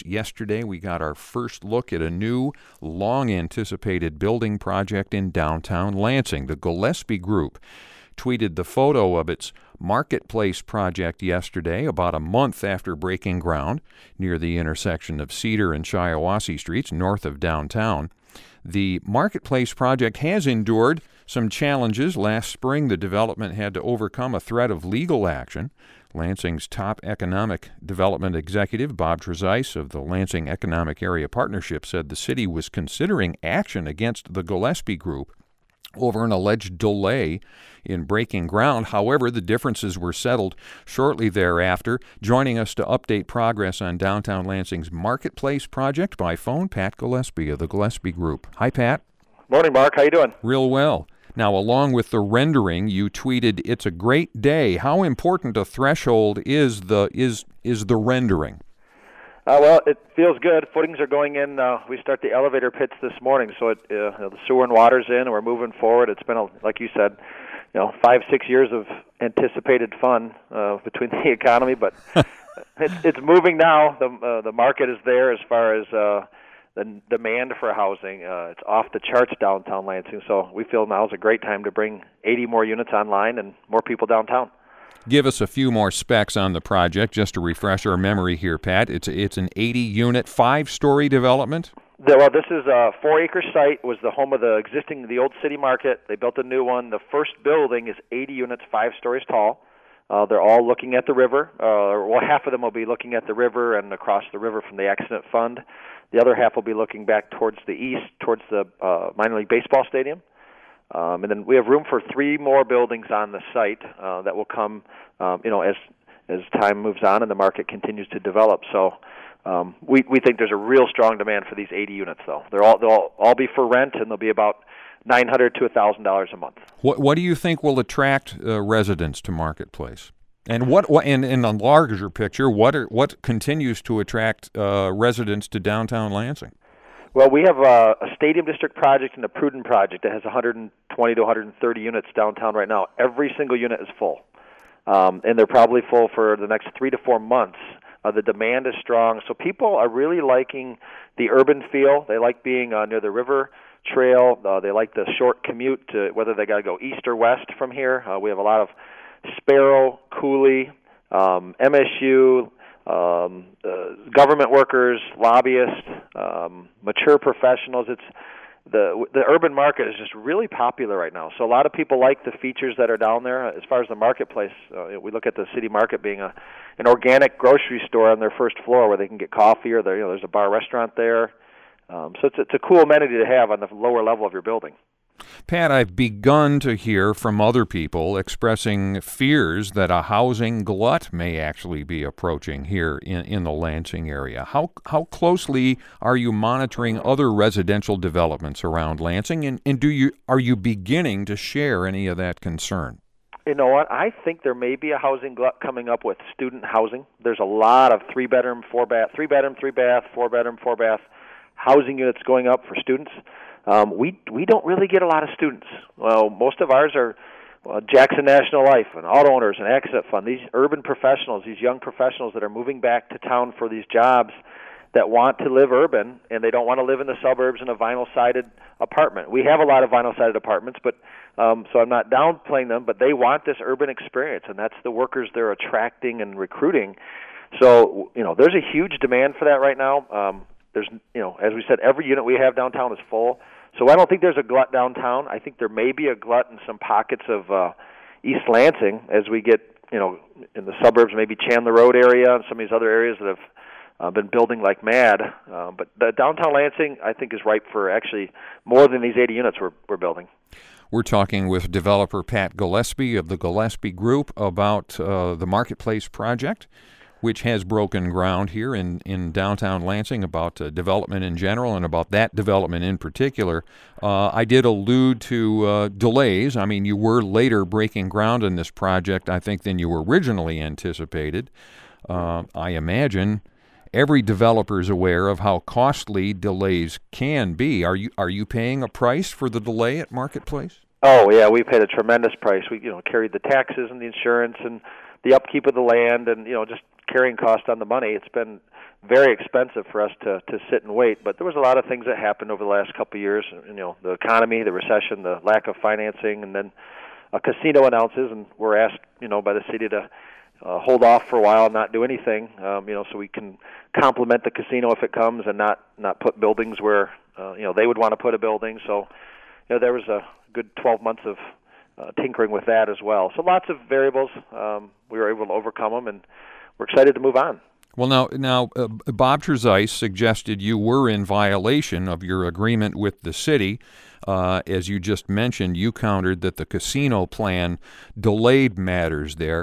yesterday we got our first look at a new, long-anticipated building project in downtown Lansing. The Gillespie Group tweeted the photo of its Marketplace project yesterday, about a month after breaking ground, near the intersection of Cedar and Shiawassee Streets, north of downtown. The Marketplace project has endured some challenges. Last spring, the development had to overcome a threat of legal action. Lansing's top economic development executive, Bob Trezise of the Lansing Economic Area Partnership, said the city was considering action against the Gillespie Group over an alleged delay in breaking ground. However, the differences were settled shortly thereafter. Joining us to update progress on downtown Lansing's Marketplace project by phone, Pat Gillespie of the Gillespie Group. Hi, Pat. Morning, Mark. How you doing? Real well. Now, along with the rendering, you tweeted, "It's a great day." How important a threshold is the rendering? Well, it feels good. Footings are going in. We start the elevator pits this morning, so the sewer and water's in, and we're moving forward. It's been, like you said, 5-6 years of anticipated fun between the economy, but it's moving now. The market is there as far as the demand for housing. It's off the charts downtown Lansing, so we feel now is a great time to bring 80 more units online and more people downtown. Give us a few more specs on the project, just to refresh our memory here, Pat. It's an 80-unit, 5-story development? Well, this is a 4-acre site. It was the home of the old city market. They built a new one. The first building is 80 units, 5 stories tall. They're all looking at the river. Well, half of them will be looking at the river and across the river from the accident fund. The other half will be looking back towards the east, towards the minor league baseball stadium. And then we have room for 3 more buildings on the site that will come, as time moves on and the market continues to develop. So we think there's a real strong demand for these 80 units, though. They'll all be for rent, and they'll be about $900 to $1,000 a month. What do you think will attract residents to Marketplace? And what in a larger picture, what continues to attract residents to downtown Lansing? Well, we have a Stadium District project and a Pruden project that has 120 to 130 units downtown right now. Every single unit is full, and they're probably full for the next 3 to 4 months. The demand is strong, so people are really liking the urban feel. They like being near the river trail. They like the short commute, whether they got to go east or west from here. We have a lot of Sparrow, Cooley, MSU, government workers, lobbyists, mature professionals. It's the urban market is just really popular right now. So a lot of people like the features that are down there. As far as the marketplace, we look at the city market being an organic grocery store on their first floor where they can get coffee, or there's a bar restaurant there. So it's a cool amenity to have on the lower level of your building. Pat, I've begun to hear from other people expressing fears that a housing glut may actually be approaching here in the Lansing area. How closely are you monitoring other residential developments around Lansing, and are you beginning to share any of that concern? You know what? I think there may be a housing glut coming up with student housing. There's a lot of 3-bedroom, 4-bath, 3-bedroom, 3-bath, 4-bedroom, 4-bath housing units going up for students. We don't really get a lot of students. Well, most of ours are Jackson National Life and auto owners and accident fund. These urban professionals, these young professionals that are moving back to town for these jobs that want to live urban, and they don't want to live in the suburbs in a vinyl-sided apartment. We have a lot of vinyl-sided apartments, but so I'm not downplaying them, but they want this urban experience, and that's the workers they're attracting and recruiting. So, there's a huge demand for that right now. There's, as we said, every unit we have downtown is full. So I don't think there's a glut downtown. I think there may be a glut in some pockets of East Lansing as we get, in the suburbs, maybe Chandler Road area and some of these other areas that have been building like mad. But the downtown Lansing, I think, is ripe for actually more than these 80 units we're building. We're talking with developer Pat Gillespie of the Gillespie Group about the Marketplace project, which has broken ground here in downtown Lansing, about development in general and about that development in particular. I did allude to delays. I mean, you were later breaking ground in this project, I think, than you originally anticipated. I imagine every developer is aware of how costly delays can be. Are you paying a price for the delay at Marketplace? Oh, yeah, we paid a tremendous price. We carried the taxes and the insurance, and the upkeep of the land and just carrying cost on the money. It's been very expensive for us to sit and wait. But there was a lot of things that happened over the last couple of years. The economy, the recession, the lack of financing, and then a casino announces, and we're asked by the city to hold off for a while and not do anything, so we can complement the casino if it comes and not put buildings where they would want to put a building. So there was a good 12 months of tinkering with that as well. So lots of variables. We were able to overcome them, and we're excited to move on. Well, now, Bob Trezise suggested you were in violation of your agreement with the city. As you just mentioned, you countered that the casino plan delayed matters there.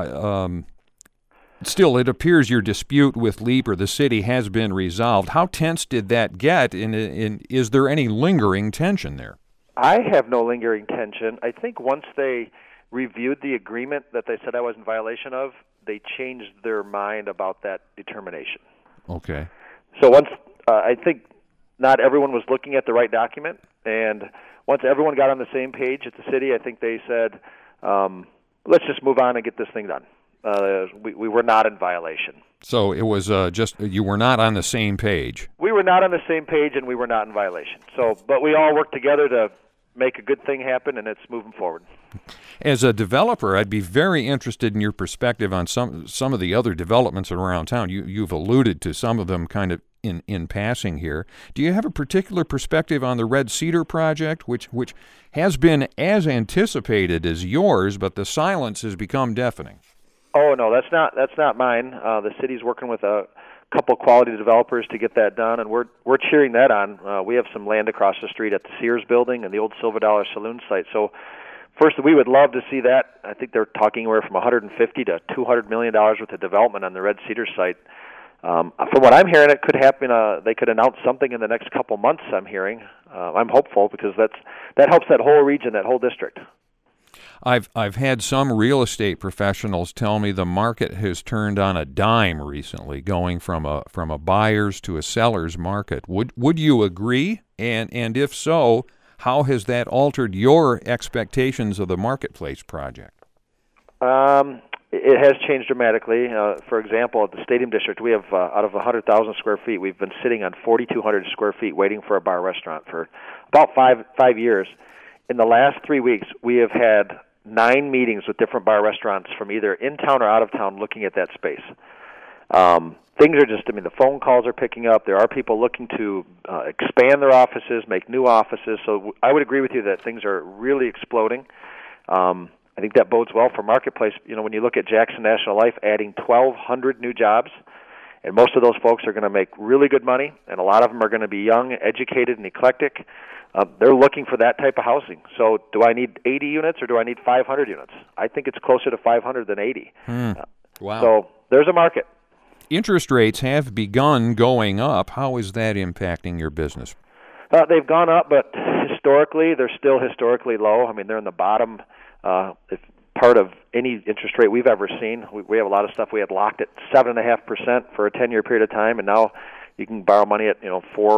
Still, it appears your dispute with LEAP or the city has been resolved. How tense did that get, and is there any lingering tension there? I have no lingering tension. I think once they reviewed the agreement that they said I was in violation of, they changed their mind about that determination. Okay. So once I think not everyone was looking at the right document, and once everyone got on the same page at the city, I think they said, let's just move on and get this thing done. We were not in violation. So it was just you were not on the same page. We were not on the same page, and we were not in violation. But we all worked together to make a good thing happen, and it's moving forward. As a developer, I'd be very interested in your perspective on some of the other developments around town. You've alluded to some of them kind of in passing here. Do you have a particular perspective on the Red Cedar project, which has been as anticipated as yours, but the silence has become deafening? Oh no, that's not mine. The city's working with a couple quality developers to get that done, and we're cheering that on. We have some land across the street at the Sears building and the old Silver Dollar Saloon site. So first, we would love to see that. I think they're talking anywhere from $150 to $200 million worth of development on the Red Cedar site. From what I'm hearing, it could happen. They could announce something in the next couple months. I'm hearing. I'm hopeful because that helps that whole region, that whole district. I've had some real estate professionals tell me the market has turned on a dime recently, going from a buyer's to a seller's market. Would you agree? And if so, how has that altered your expectations of the Marketplace project? It has changed dramatically. For example, at the Stadium District, we have out of 100,000 square feet, we've been sitting on 4,200 square feet waiting for a bar restaurant for about five years. In the last 3 weeks, we have had 9 meetings with different bar restaurants from either in town or out of town looking at that space. Things are just, the phone calls are picking up. There are people looking to expand their offices, make new offices. So I would agree with you that things are really exploding. I think that bodes well for Marketplace. When you look at Jackson National Life adding 1,200 new jobs, and most of those folks are going to make really good money, and a lot of them are going to be young, educated, and eclectic. They're looking for that type of housing. So do I need 80 units or do I need 500 units? I think it's closer to 500 than 80. Wow. So there's a market. Interest rates have begun going up. How is that impacting your business? They've gone up, but historically, they're still historically low. They're in the bottom part of any interest rate we've ever seen. We have a lot of stuff we had locked at 7.5% for a 10-year period of time, and now you can borrow money at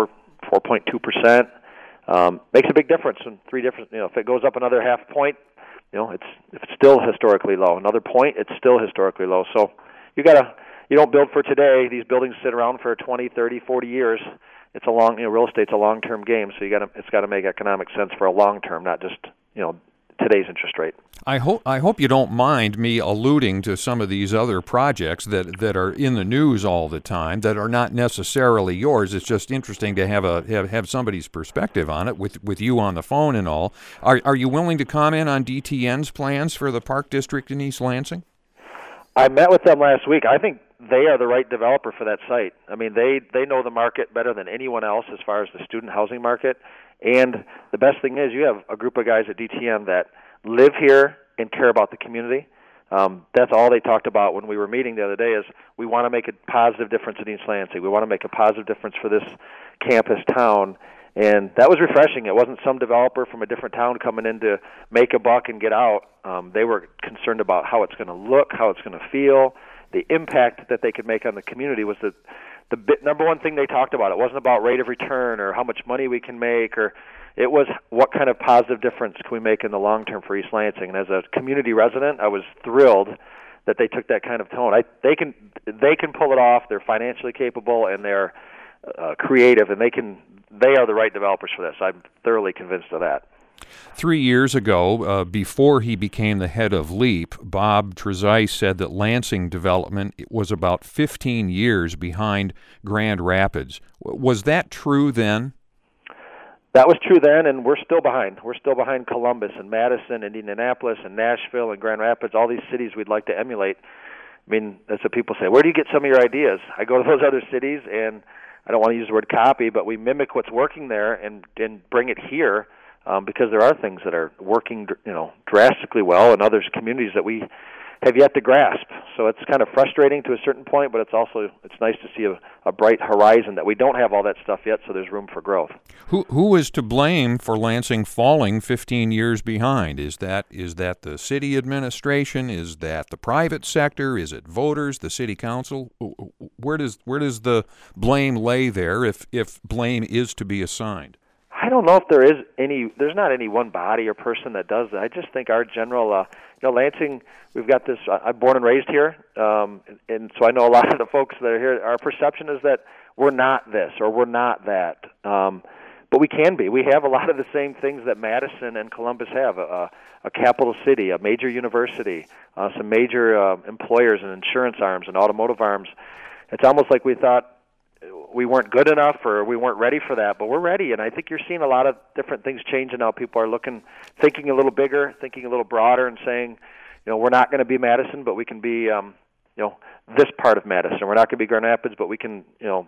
4.2%. Makes a big difference. And if it goes up another half point, it's still historically low. Another point, it's still historically low. So you don't build for today. These buildings sit around for 20, 30, 40 years. It's a long, real estate's a long-term game. So it's got to make economic sense for a long term, not just today's interest rate. I hope you don't mind me alluding to some of these other projects that are in the news all the time that are not necessarily yours. It's just interesting to have somebody's perspective on it with you on the phone and all. Are you willing to comment on DTN's plans for the Park District in East Lansing? I met with them last week. I think they are the right developer for that site. They know the market better than anyone else as far as the student housing market. And the best thing is you have a group of guys at DTN that live here and care about the community. That's all they talked about when we were meeting the other day is we want to make a positive difference in East Lansing. We want to make a positive difference for this campus town. And that was refreshing. It wasn't some developer from a different town coming in to make a buck and get out. They were concerned about how it's going to look, how it's going to feel. The impact that they could make on the community was the number one thing they talked about. It wasn't about rate of return or how much money we can make, or it was what kind of positive difference can we make in the long term for East Lansing. And as a community resident, I was thrilled that they took that kind of tone. They can pull it off. They're financially capable and they're creative, and they are the right developers for this. I'm thoroughly convinced of that. 3 years ago, before he became the head of LEAP, Bob Trezise said that Lansing development was about 15 years behind Grand Rapids. Was that true then? That was true then, and we're still behind. We're still behind Columbus and Madison and Indianapolis and Nashville and Grand Rapids, all these cities we'd like to emulate. I mean, that's what people say. Where do you get some of your ideas? I go to those other cities, and I don't want to use the word copy, but we mimic what's working there and bring it here because there are things that are working, drastically well in other communities that we have yet to grasp. So it's kind of frustrating to a certain point, but it's nice to see a bright horizon that we don't have all that stuff yet, so there's room for growth. Who is to blame for Lansing falling 15 years behind? Is that the city administration? Is that the private sector? Is it voters, the city council? Where does the blame lay there if blame is to be assigned? I don't know if there's not any one body or person that does that. I just think our general, Lansing, we've got this, I'm born and raised here, and so I know a lot of the folks that are here, our perception is that we're not this or we're not that, but we can be. We have a lot of the same things that Madison and Columbus have, a capital city, a major university, some major employers and insurance arms and automotive arms. It's almost like we thought we weren't good enough or we weren't ready for that, but we're ready, and I think you're seeing a lot of different things changing now. People are thinking a little bigger, thinking a little broader, and saying, we're not going to be Madison, but we can be, this part of Madison. We're not going to be Grand Rapids, but we can,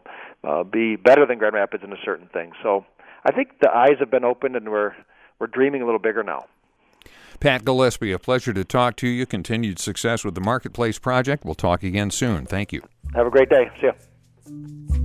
be better than Grand Rapids in a certain thing. So I think the eyes have been opened, and we're dreaming a little bigger now. Pat Gillespie, a pleasure to talk to you. Continued success with the Marketplace Project. We'll talk again soon. Thank you. Have a great day. See ya.